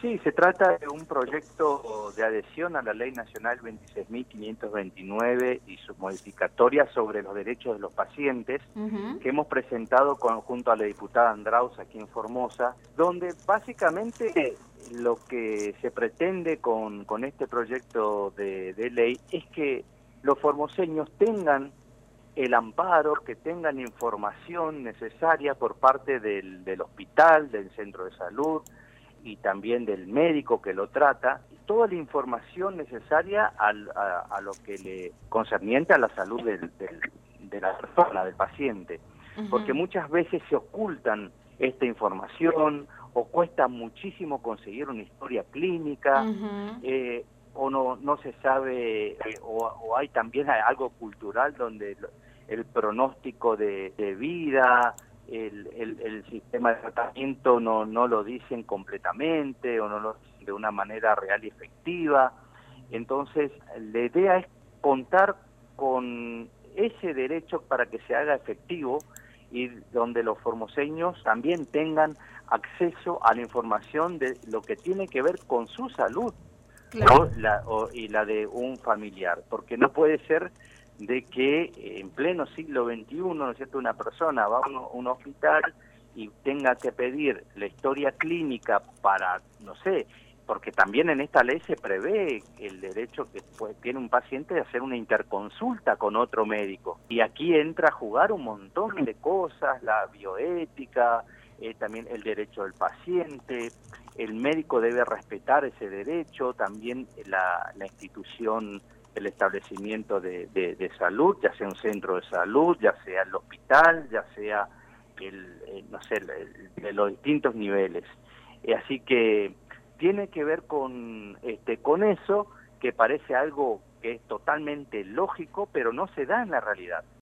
Sí, se trata de un proyecto de adhesión a la Ley Nacional 26.529 y sus modificatorias sobre los derechos de los pacientes Ujú. que hemos presentado junto a la diputada Andraus aquí en Formosa, donde básicamente lo que se pretende con este proyecto de ley es que los formoseños tengan el amparo, que tengan información necesaria por parte del hospital, del centro de salud y también del médico que lo trata, toda la información necesaria a lo que le concerniente a la salud de la persona, del paciente, porque Ujú. muchas veces se ocultan esta información o cuesta muchísimo conseguir una historia clínica, Ujú. o no se sabe, o hay también algo cultural donde el pronóstico de vida, el sistema de tratamiento no lo dicen completamente o no lo dicen de una manera real y efectiva. Entonces, la idea es contar con ese derecho para que se haga efectivo y donde los formoseños también tengan acceso a la información de lo que tiene que ver con su salud, Claro. y la de un familiar, porque no puede ser de que en pleno siglo XXI, ¿no es cierto?, una persona va a un hospital y tenga que pedir la historia clínica para, no sé, porque también en esta ley se prevé el derecho que tiene un paciente de hacer una interconsulta con otro médico. Y aquí entra a jugar un montón de cosas, la bioética, también el derecho del paciente. El médico debe respetar ese derecho, también la institución, el establecimiento de salud, ya sea un centro de salud, ya sea el hospital, ya sea no sé, de los distintos niveles. Así que tiene que ver con eso, que parece algo que es totalmente lógico, pero no se da en la realidad.